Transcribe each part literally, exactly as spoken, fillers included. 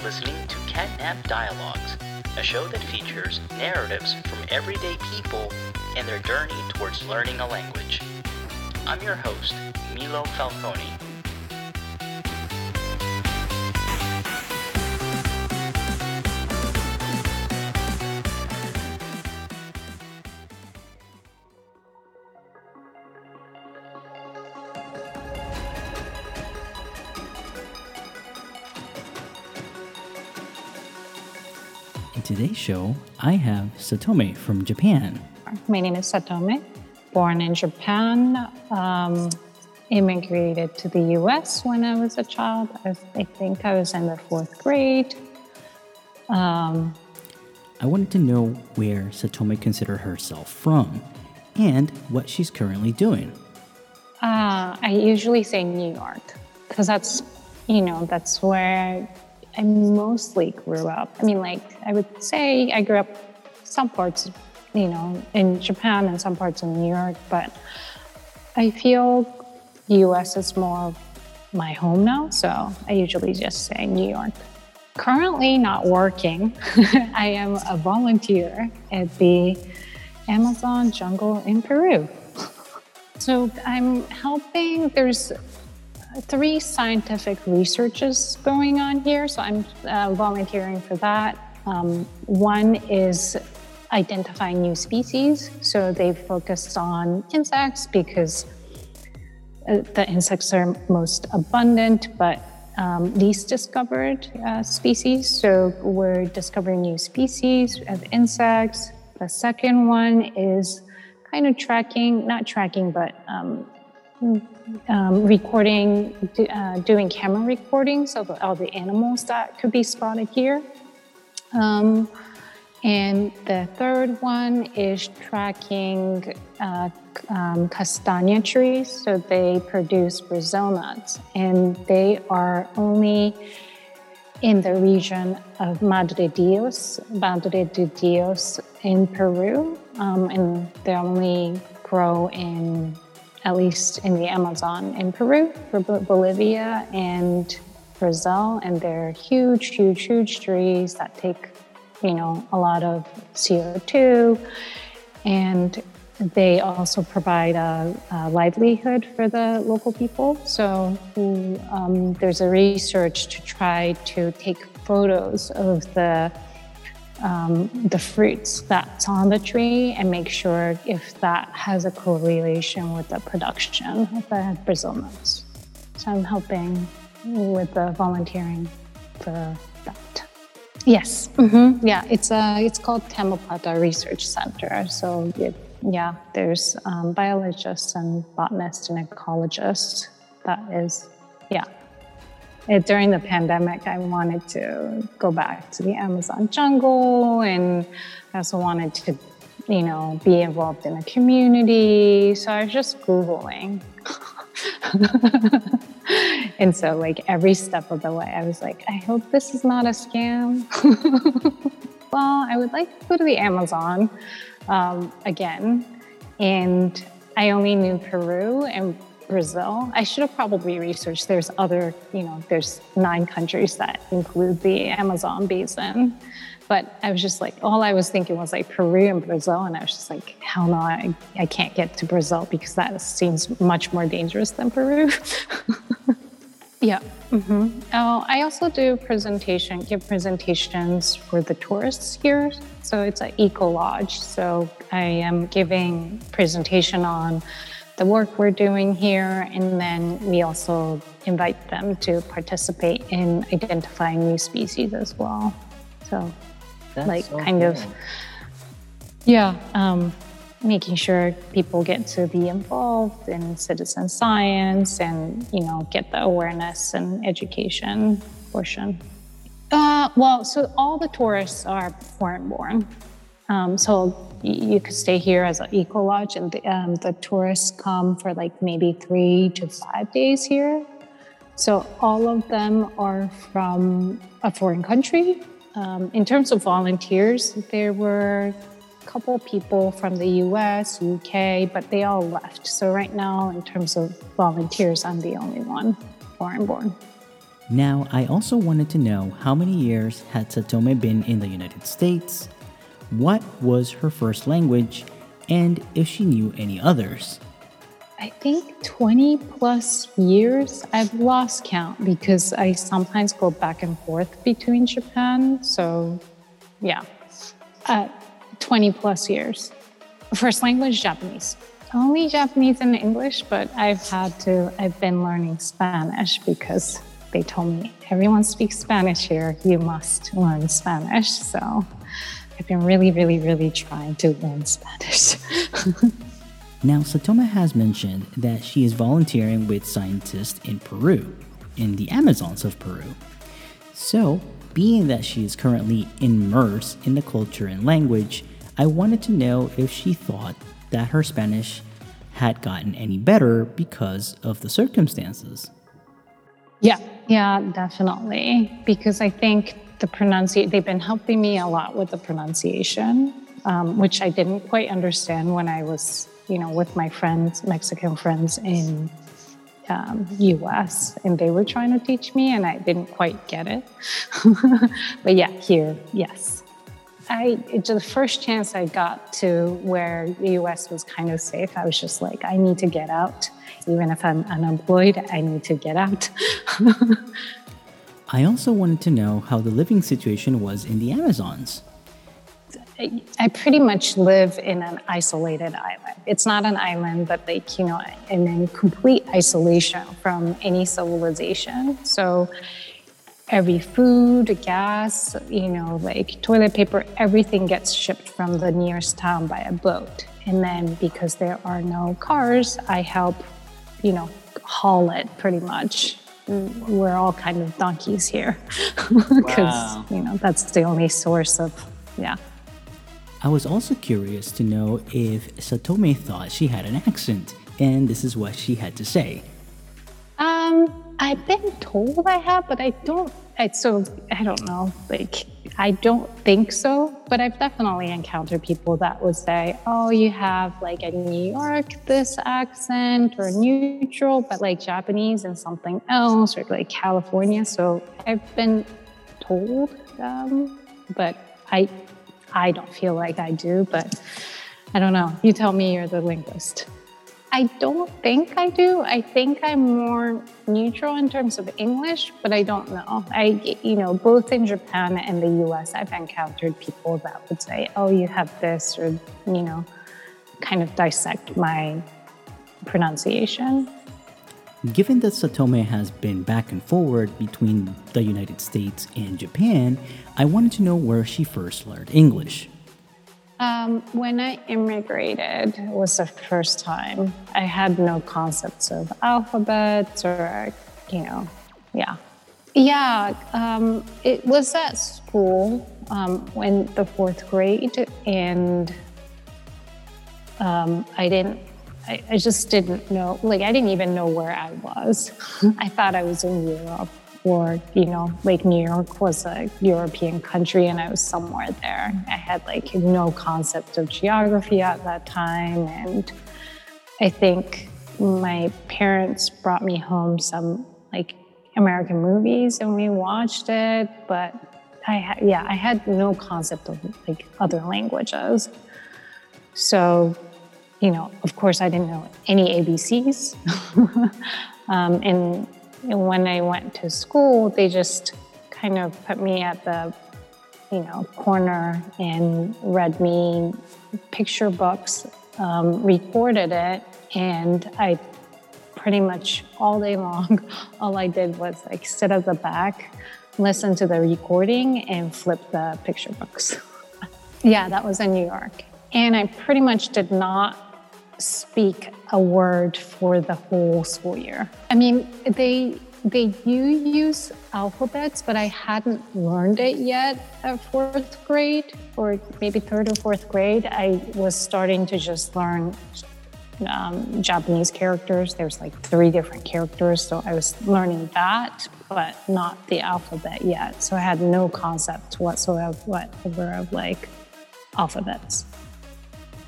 listening to Catnap Dialogues, a show that features narratives from everyday people and their journey towards learning a language. I'm your host, Milo Falcone. In today's show, I have Satome from Japan. My name is Satome, born in Japan, um, immigrated to the U S when I was a child. I, was, I think I was in the fourth grade. Um, I wanted to know where Satome considered herself from and what she's currently doing. uh, I usually say New York because that's, you know, that's where I mostly grew up. I mean, like, I would say I grew up some parts, you know, in Japan and some parts in New York, but I feel the U S is more my home now, so I usually just say New York. Currently not working. I am a volunteer at the Amazon jungle in Peru. So I'm helping, there's three scientific researches going on here, so I'm uh, volunteering for that. Um, one is identifying new species, so they focused on insects because uh, the insects are most abundant, but um, least discovered uh, species. So we're discovering new species of insects. The second one is kind of tracking, not tracking, but um, Um, recording, uh, doing camera recordings of all the animals that could be spotted here. Um, and the third one is tracking uh, um, castanha trees. So they produce Brazil nuts, and they are only in the region of Madre Dios, Madre de Dios in Peru, um, and they only grow in at least in the Amazon in Peru, for Bolivia and Brazil. And they're huge, huge, huge trees that take, you know, a lot of C O two. And they also provide a, a livelihood for the local people. So um, there's a research to try to take photos of the Um, the fruits that's on the tree and make sure if that has a correlation with the production of the Brazil nuts. So I'm helping with the volunteering for that. Yes, mm-hmm. yeah, it's a, it's called Tamapata Research Center. So it, yeah, there's um, biologists and botanists and ecologists. That is, yeah. It, during the pandemic, I wanted to go back to the Amazon jungle, and I also wanted to, you know, be involved in the community. So I was just Googling. And so, like, every step of the way, I was like, I hope this is not a scam. Well, I would like to go to the Amazon um, again. And I only knew Peru and Brazil. I should have probably researched. There's other, you know, there's nine countries that include the Amazon basin. But I was just like, all I was thinking was like Peru and Brazil. And I was just like, hell no, I, I can't get to Brazil because that seems much more dangerous than Peru. Yeah. Mm-hmm. Oh, I also do presentation, give presentations for the tourists here. So it's an eco lodge. So I am giving presentation on the work we're doing here, and then we also invite them to participate in identifying new species as well. So, That's like, so kind cool. of, yeah, um, making sure people get to be involved in citizen science and, you know, get the awareness and education portion. Uh, well, so all the tourists are foreign-born. Um, so you could stay here as an eco lodge, and the, um, the tourists come for like maybe three to five days here. So all of them are from a foreign country. Um, in terms of volunteers, there were a couple people from the U S, U K, but they all left. So right now, in terms of volunteers, I'm the only one foreign born. Now, I also wanted to know how many years had Satome been in the United States, what was her first language, and if she knew any others. I think twenty plus years. I've lost count because I sometimes go back and forth between Japan. So, yeah, uh, twenty plus years. First language, Japanese. Only Japanese and English, but I've had to, I've been learning Spanish because they told me everyone speaks Spanish here. You must learn Spanish. So I've been really, really, really trying to learn Spanish. Now, Satome has mentioned that she is volunteering with scientists in Peru, in the Amazons of Peru. So, being that she is currently immersed in the culture and language, I wanted to know if she thought that her Spanish had gotten any better because of the circumstances. Yeah, yeah, definitely. Because I think the pronunciation, they've been helping me a lot with the pronunciation, um, which I didn't quite understand when I was you know, with my friends, Mexican friends in um, U S, and they were trying to teach me, and I didn't quite get it. But yeah, here, yes. I it, the first chance I got to where the U S was kind of safe, I was just like, I need to get out. Even if I'm unemployed, I need to get out. I also wanted to know how the living situation was in the Amazons. I pretty much live in an isolated island. It's not an island, but like, you know, and in complete isolation from any civilization. So every food, gas, you know, like toilet paper, everything gets shipped from the nearest town by a boat. And then because there are no cars, I help, you know, haul it pretty much. We're all kind of donkeys here because, wow. you know, that's the only source of, yeah. I was also curious to know if Satome thought she had an accent, and this is what she had to say. Um, I've been told I have, but I don't, I, so, I don't know, like, I don't think so, but I've definitely encountered people that would say, oh, you have like a New York, this accent, or neutral, but like Japanese and something else, or like California, so I've been told, um, but I... I don't feel like I do, but I don't know. You tell me, you're the linguist. I don't think I do. I think I'm more neutral in terms of English, but I don't know. I, you know, both in Japan and the U S, I've encountered people that would say, oh, you have this, or, you know, kind of dissect my pronunciation. Given that Satome has been back and forward between the United States and Japan, I wanted to know where she first learned English. Um, when I immigrated, it was the first time. I had no concepts of alphabets or, you know, yeah. Yeah, um, it was at school um, in the fourth grade, and um, I didn't I, I just didn't know, like, I didn't even know where I was. I thought I was in Europe, or, you know, like New York was a European country and I was somewhere there. I had like no concept of geography at that time. And I think my parents brought me home some like American movies and we watched it, but I ha- yeah, I had no concept of like other languages. So, you know, of course, I didn't know any A B Cs. um, and, and when I went to school, they just kind of put me at the, you know, corner and read me picture books, um, recorded it, and I pretty much all day long, all I did was like sit at the back, listen to the recording, and flip the picture books. Yeah, that was in New York. And I pretty much did not speak a word for the whole school year. I mean, they they do use alphabets, but I hadn't learned it yet at fourth grade, or maybe third or fourth grade. I was starting to just learn um, Japanese characters. There's like three different characters, so I was learning that, but not the alphabet yet. So I had no concept whatsoever, whatever of like alphabets.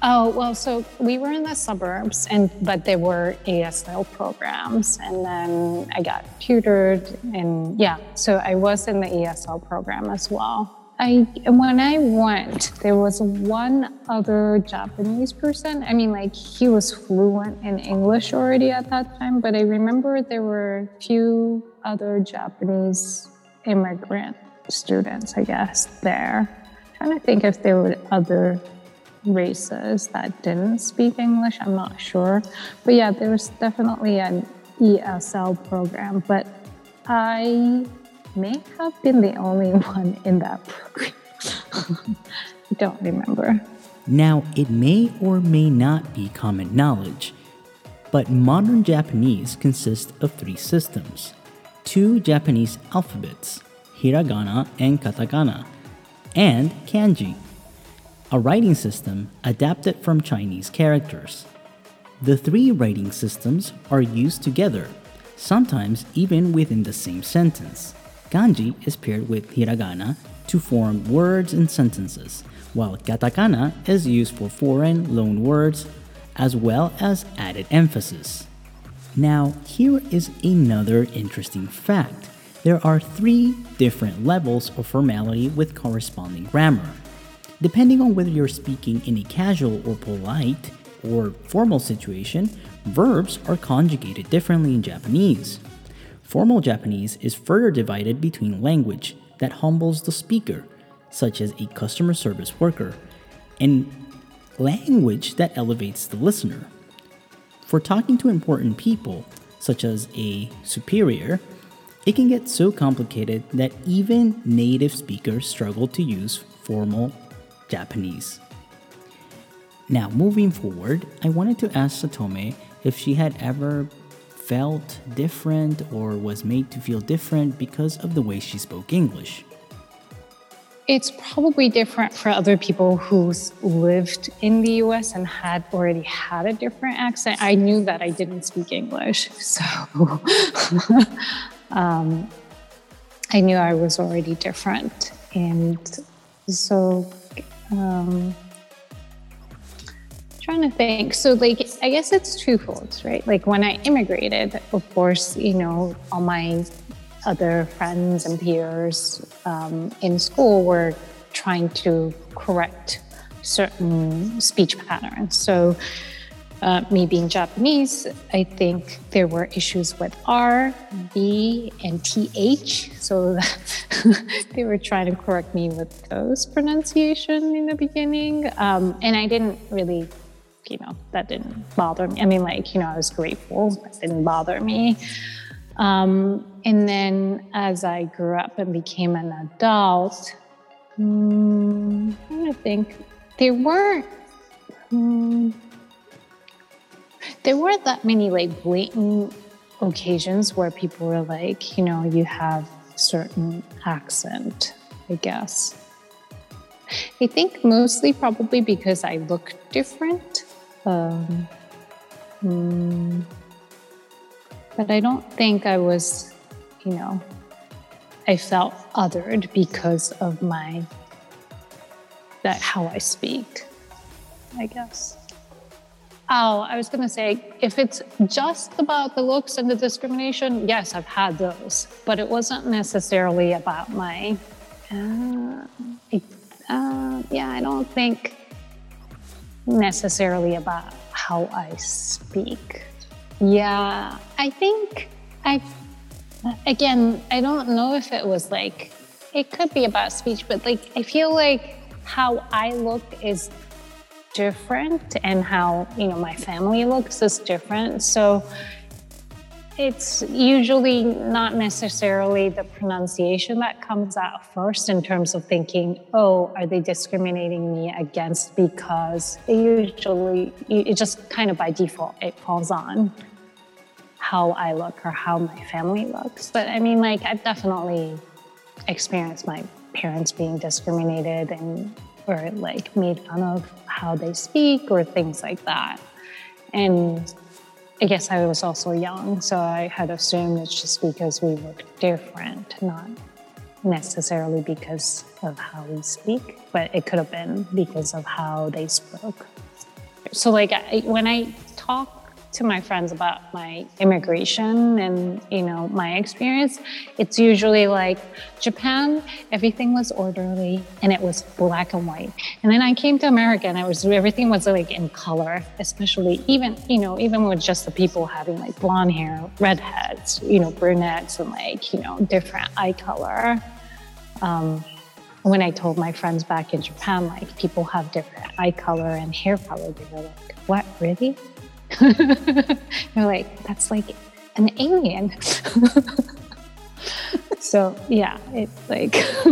Oh, well, so we were in the suburbs, and but there were A S L programs, and then I got tutored, and yeah, so I was in the A S L program as well. I when I went, there was one other Japanese person. I mean, like, he was fluent in English already at that time, but I remember there were a few other Japanese immigrant students, I guess, there. I'm trying to think if there were other races that didn't speak English. I'm not sure. But yeah, there was definitely an E S L program, but I may have been the only one in that program. I don't remember. Now, it may or may not be common knowledge, but modern Japanese consists of three systems. Two Japanese alphabets, hiragana and katakana, and kanji, a writing system adapted from Chinese characters. The three writing systems are used together, sometimes even within the same sentence. Kanji is paired with hiragana to form words and sentences, while katakana is used for foreign loan words as well as added emphasis. Now, here is another interesting fact. There are three different levels of formality with corresponding grammar. Depending on whether you're speaking in a casual or polite or formal situation, verbs are conjugated differently in Japanese. Formal Japanese is further divided between language that humbles the speaker, such as a customer service worker, and language that elevates the listener. For talking to important people, such as a superior, it can get so complicated that even native speakers struggle to use formal Japanese. Now, moving forward, I wanted to ask Satome if she had ever felt different or was made to feel different because of the way she spoke English. It's probably different for other people who lived in the U S and had already had a different accent. I knew that I didn't speak English, so um, I knew I was already different. And so um, trying to think. So, like, I guess it's twofold, right? Like, when I immigrated, of course, you know, all my other friends and peers um, in school were trying to correct certain speech patterns. So, uh, me being Japanese, I think there were issues with R, B, and T H. So they were trying to correct me with those pronunciation in the beginning. Um, and I didn't really, you know, that didn't bother me. I mean, like, you know, I was grateful. That didn't bother me. Um, and then as I grew up and became an adult, um, I'm trying to think, there weren't, um, there weren't that many like blatant occasions where people were like, you know, you have certain accent, I guess. I think mostly probably because I look different. Um, mm, but I don't think I was, you know, I felt othered because of my, that how I speak, I guess. Oh, I was going to say, if it's just about the looks and the discrimination, yes, I've had those. But it wasn't necessarily about my, uh, it, uh, yeah, I don't think necessarily about how I speak. Yeah, I think I, again, I don't know if it was like, it could be about speech, but like, I feel like how I look is different and how, you know, my family looks is different. So it's usually not necessarily the pronunciation that comes out first in terms of thinking, oh, are they discriminating me against, because it usually, it just kind of by default, it falls on how I look or how my family looks. But I mean, like, I've definitely experienced my parents being discriminated and or like made fun of how they speak or things like that. And I guess I was also young, so I had assumed it's just because we look different, not necessarily because of how we speak, but it could have been because of how they spoke. so like I, when I talk to my friends about my immigration and, you know, my experience, it's usually like Japan, everything was orderly and it was black and white. And then I came to America and I was, everything was like in color, especially even, you know, even with just the people having like blonde hair, redheads, you know, brunettes and like, you know, different eye color. Um, when I told my friends back in Japan, like people have different eye color and hair color, they were like, what, really? They're like, that's like an alien. So yeah, it's like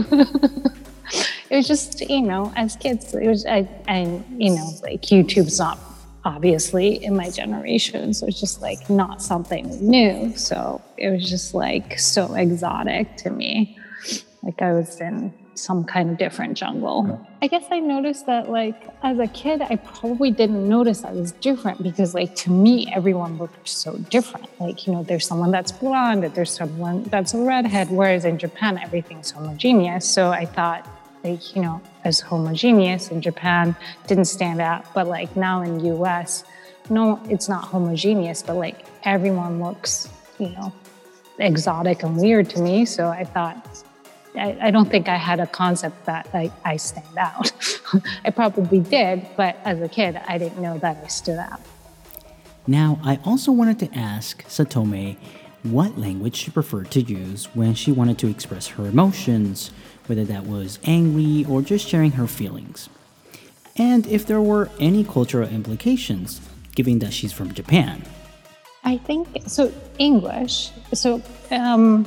it was just, you know, as kids, it was, I, and you know, like YouTube's not obviously in my generation, so it's just like not something new. So it was just like so exotic to me, like I was in some kind of different jungle. I guess I noticed that like as a kid, I probably didn't notice I was different because like to me, everyone looked so different. Like, you know, there's someone that's blonde, there's someone that's a redhead, whereas in Japan, everything's homogeneous. So I thought like, you know, as homogeneous in Japan didn't stand out. But like now in U S, no, it's not homogeneous, but like everyone looks, you know, exotic and weird to me. So I thought, I, I don't think I had a concept that like I stand out. I probably did, but as a kid, I didn't know that I stood out. Now, I also wanted to ask Satome what language she preferred to use when she wanted to express her emotions, whether that was angry or just sharing her feelings. And if there were any cultural implications, given that she's from Japan. I think, so English, so, um,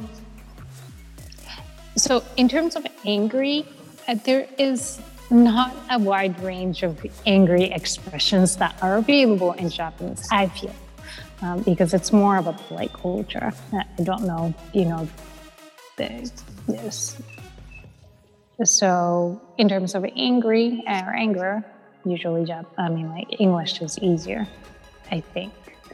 So in terms of angry, uh, there is not a wide range of angry expressions that are available in Japanese, I feel, um, because it's more of a polite culture. I don't know, you know, the, this. So in terms of angry or anger, usually, Jap- I mean, like English is easier, I think.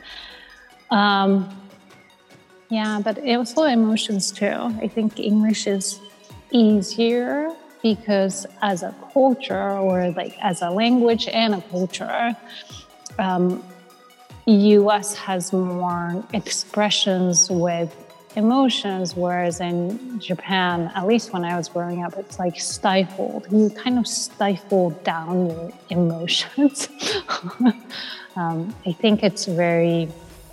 Um, Yeah, but also emotions too. I think English is easier because as a culture or like as a language and a culture, um, U S has more expressions with emotions, whereas in Japan, at least when I was growing up, it's like stifled. You kind of stifle down your emotions. um, I think it's very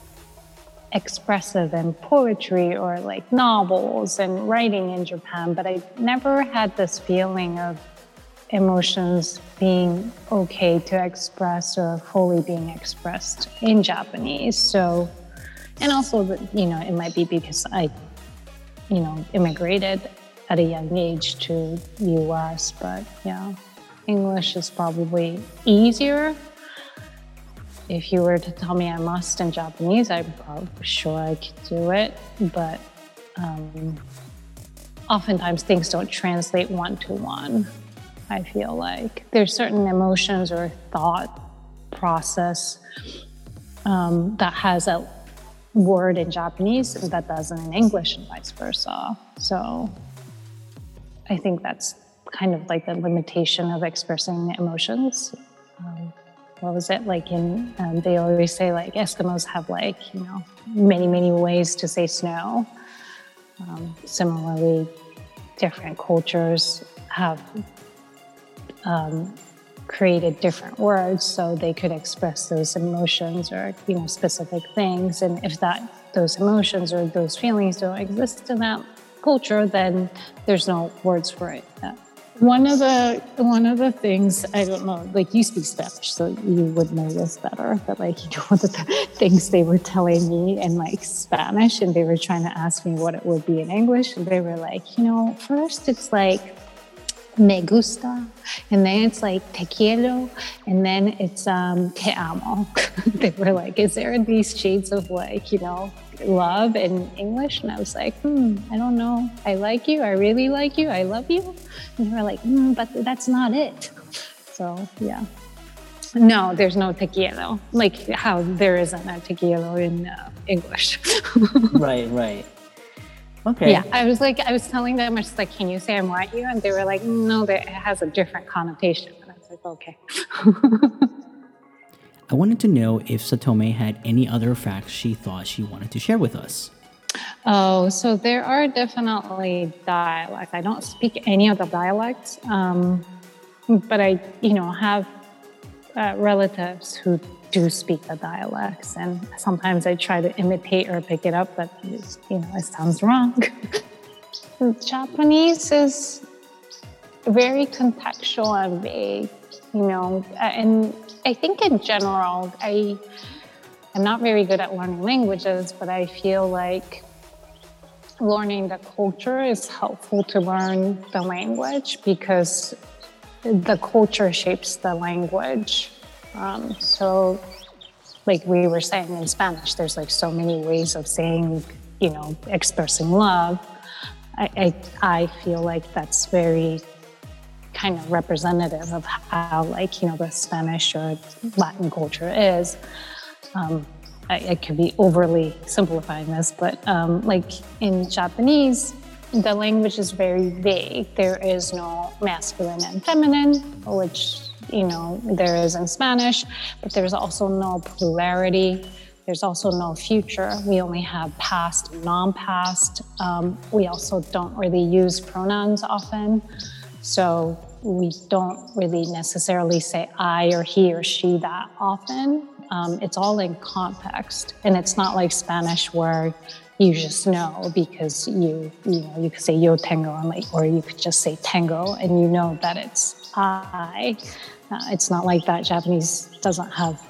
expressive in poetry or like novels and writing in Japan, but I never had this feeling of emotions being okay to express or fully being expressed in Japanese. So, and also, you know, it might be because I, you know, immigrated at a young age to U S, but yeah, English is probably easier. If you were to tell me I must in Japanese, I'm probably sure I could do it. But um, oftentimes things don't translate one to one. I feel like there's certain emotions or thought process um, that has a word in Japanese that doesn't in English and vice versa. So I think that's kind of like the limitation of expressing emotions. Um, What was it like in, um, they always say like Eskimos have like, you know, many, many ways to say snow. Um, similarly, different cultures have um, created different words so they could express those emotions or, you know, specific things. And if that, those emotions or those feelings don't exist in that culture, then there's no words for it. Uh, One of the one of the things, I don't know, like you speak Spanish, so you would know this better, but like, you know, one of the things they were telling me in like Spanish and they were trying to ask me what it would be in English. And they were like, you know, first it's like me gusta, and then it's like te quiero, and then it's um, te amo. They were like, is there these shades of like, you know, love in English? And I was like, hmm, I don't know. I like you. I really like you. I love you. And they were like, hmm, but that's not it. So, yeah. No, there's no te quiero. Like how there isn't a te quiero in uh, English. Right, right. Okay. Yeah, I was like, I was telling them, I was like, can you say I want you? And they were like, no, that it has a different connotation. And I was like, okay. I wanted to know if Satome had any other facts she thought she wanted to share with us. Oh, so there are definitely dialects. I don't speak any of the dialects, um, but I, you know, have uh, relatives who do speak the dialects, and sometimes I try to imitate or pick it up, but it's, you know, it sounds wrong. Japanese is very contextual and vague, you know, and I think in general, I am not very good at learning languages, but I feel like learning the culture is helpful to learn the language because the culture shapes the language. Um, so like we were saying in Spanish, there's like so many ways of saying, you know, expressing love. I, I, I feel like that's very kind of representative of how, like, you know, the Spanish or Latin culture is. Um, I, I could be overly simplifying this, but um, like in Japanese, the language is very vague. There is no masculine and feminine, which, you know, there is in Spanish, but there's also no plurality. There's also no future. We only have past and non-past. Um, we also don't really use pronouns often. So we don't really necessarily say I or he or she that often. Um, it's all in context. And it's not like Spanish where you just know because you, you know, you could say yo tengo, and like, or you could just say tengo and you know that it's I. Uh, it's not like that. Japanese doesn't have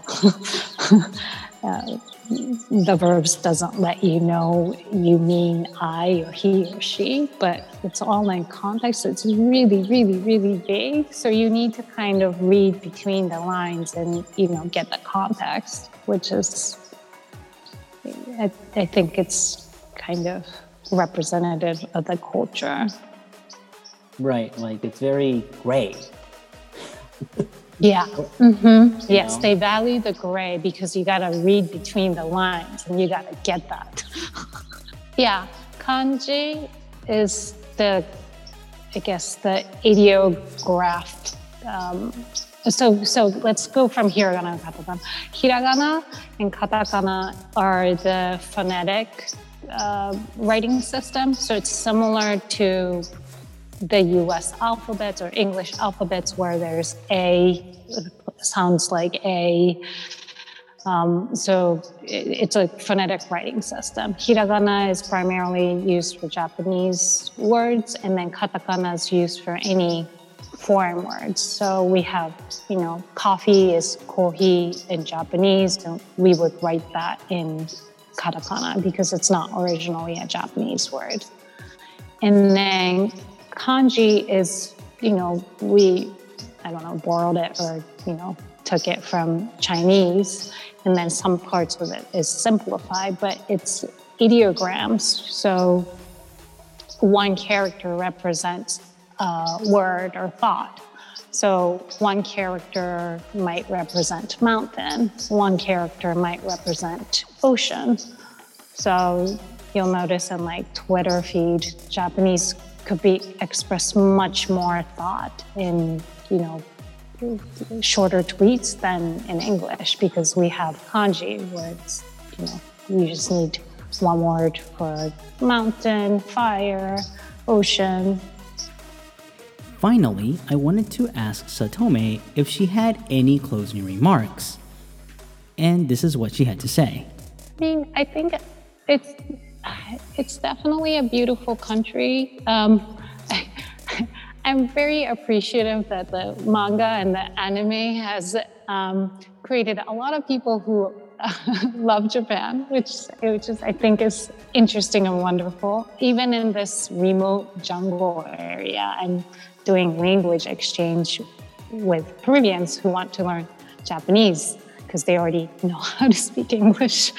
uh, the verbs doesn't let you know you mean I or he or she, but it's all in context. So it's really, really, really vague. So you need to kind of read between the lines and, you know, get the context, which is, I, I think it's kind of representative of the culture. Right, like it's very gray. Yeah. Mm-hmm. Yes, know? They value the gray because you got to read between the lines and you got to get that. Yeah, kanji is the, I guess, the ideographed. Um, so, so let's go from hiragana and katakana. Hiragana and katakana are the phonetic uh, writing system. So it's similar to the U S alphabets or English alphabets where there's A, sounds like A. Um, so it, it's a phonetic writing system. Hiragana is primarily used for Japanese words, and then katakana is used for any foreign words. So we have, you know, coffee is kohi in Japanese, and we would write that in katakana because it's not originally a Japanese word. And then kanji is, you know, we, I don't know, borrowed it or, you know, took it from Chinese, and then some parts of it is simplified, but it's ideograms. So one character represents a word or thought. So one character might represent mountain, one character might represent ocean. So you'll notice in like Twitter feed, Japanese could be express much more thought in, you know, shorter tweets than in English because we have kanji where it's, you know, you just need one word for mountain, fire, ocean. Finally, I wanted to ask Satome if she had any closing remarks. And this is what she had to say. I mean, I think it's it's definitely a beautiful country. Um, I, I'm very appreciative that the manga and the anime has um, created a lot of people who uh, love Japan, which, which is, I think is interesting and wonderful. Even in this remote jungle area, I'm doing language exchange with Peruvians who want to learn Japanese because they already know how to speak English.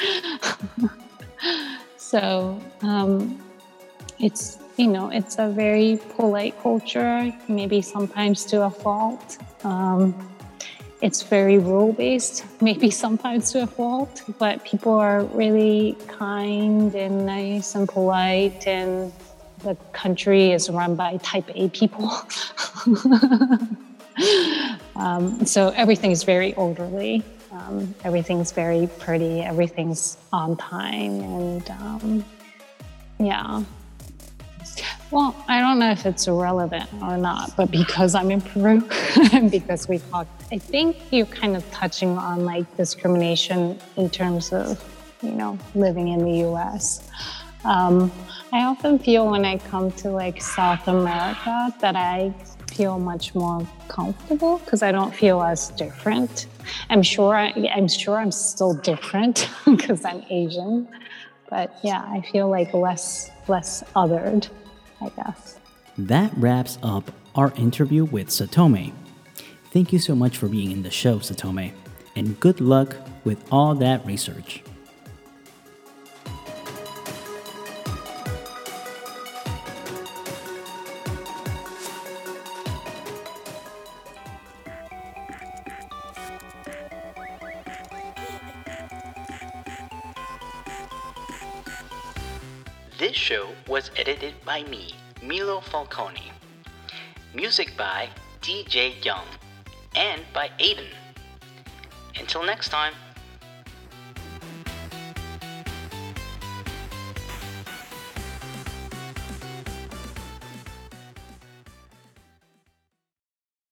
So um, it's, you know, it's a very polite culture, maybe sometimes to a fault. Um, it's very rule-based, maybe sometimes to a fault, but people are really kind and nice and polite, and the country is run by type A people. um, so everything is very orderly. Um, everything's very pretty. Everything's on time, and um, yeah. Well, I don't know if it's irrelevant or not, but because I'm in Peru and because we talk, I think you're kind of touching on like discrimination in terms of, you know, living in the U S. Um, I often feel when I come to like South America that I feel much more comfortable because I don't feel as different. I'm sure I, I'm sure I'm still different because I'm Asian, but yeah, I feel like less less othered, I guess. That wraps up our interview with Satome. Thank you so much for being in the show, Satome, and good luck with all that research. This show was edited by me, Milo Falcone. Music by D J Young and by Aiden. Until next time.